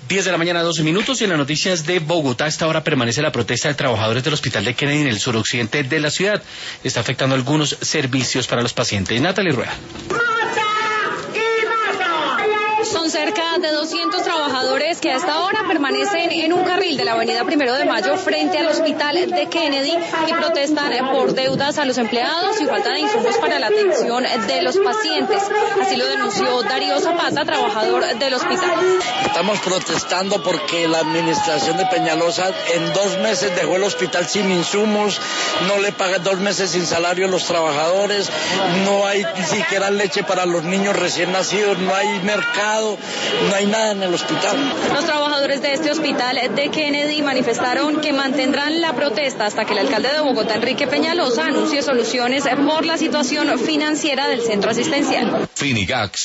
10 de la mañana, 12 minutos, y en las noticias de Bogotá, a esta hora permanece la protesta de trabajadores del Hospital de Kennedy en el suroccidente de la ciudad. Está afectando algunos servicios para los pacientes. Natalie Rueda. Son cerca de 200 trabajadores que a esta hora permanecen en un carril de la avenida 1 de Mayo frente al Hospital de Kennedy y protestan por deudas a los empleados y falta de insumos para la atención de los pacientes. Así lo denunció Darío Zapata, trabajador del hospital. Estamos protestando porque la administración de Peñalosa en 2 meses dejó el hospital sin insumos, no le paga 2 meses sin salario a los trabajadores, no hay ni siquiera leche para los niños recién nacidos, no hay mercado. No hay nada en el hospital. Los trabajadores de este hospital de Kennedy manifestaron que mantendrán la protesta hasta que el alcalde de Bogotá, Enrique Peñalosa, anuncie soluciones por la situación financiera del centro asistencial. Finigax